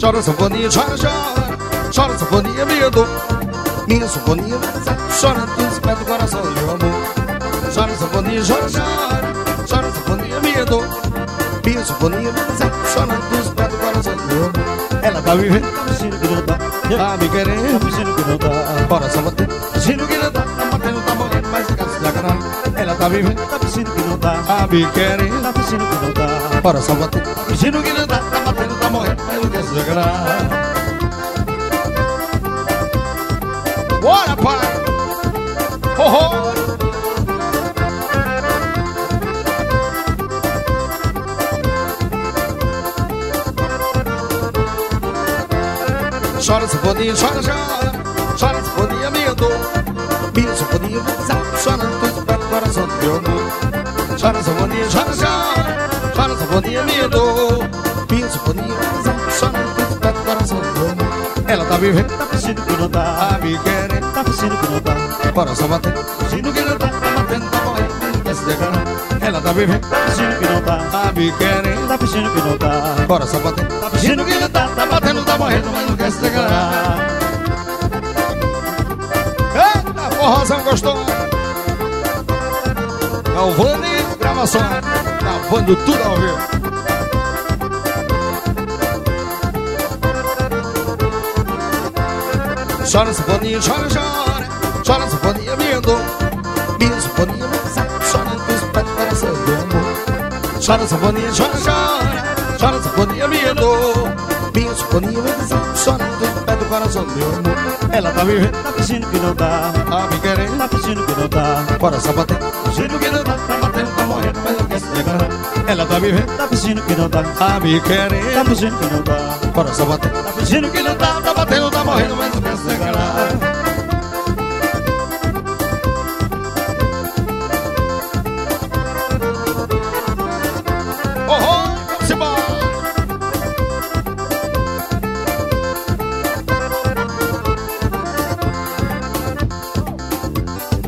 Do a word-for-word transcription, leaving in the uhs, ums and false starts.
Chora sanfoninha, chora, chora. Chora sanfoninha, minha dor. Minha sanfoninha, chora dos pés do coração, meu amor. Chora sanfoninha, chora, chora. Chora sanfoninha, minha dor. Minha sanfoninha, chora dos pés do coração, meu amor. Ela tá vivendo, tá mexendo que não tá. Tá me querendo, tá mexendo que não tá. Coração batendo, mexendo que não tá. Tá batendo, tá morrendo, mas fica se agarrando. Ela tá vivendo, tá mexendo que não tá. Tá me querendo, tá mexendo que não tá. Coração batendo, tá mexendo que não tá. Tá batendo, tá morrendo, mas não quer se agarrar. Bora, pai! Ho, ho! Chora sanfoninha, chora, chora. Chora sanfoninha, minha dor. Minha sanfoninha, chora dos pés do coração do meu amor. Chora sanfoninha, chora, chora. Chora sanfoninha, minha dor. Minha sanfoninha, chora dos pés do coração do meu amor. Ela tá vivendo, tá fingindo que não tá. Tá me querendo, tá fingindo que não tá. Coração batendo, fingindo que não tá. Tá batendo, tá morrendo, não quer se declarar. Ela tá vivendo, tá fingindo que não tá. Tá me querendo, tá fingindo que não tá. Coração batendo, tá fingindo que não tá. Tá batendo, tá morrendo, mas não quer se declarar. Eita, forrozão gostoso. Galvani Gravações, gravando tudo ao vivo. Chora sanfoninha, chora, chora. Chora sanfoninha, minha dor. Minha sanfoninha, chora dos pés do coração, meu amor. Chora sanfoninha, chora, chora. Chora sanfoninha, minha dor. Minha sanfoninha, chora dos pés do coração, meu amor. Ela tá vivendo, tá fingindo que não tá. Tá me querendo, tá fingindo que não tá. Coração batendo, fingindo que não tá. Tá batendo, tá morrendo, mas não quer se declarar. Ela tá vivendo, tá fingindo que não tá. Tá me querendo, tá fingindo que não tá. Coração batendo, tá fingindo que não tá.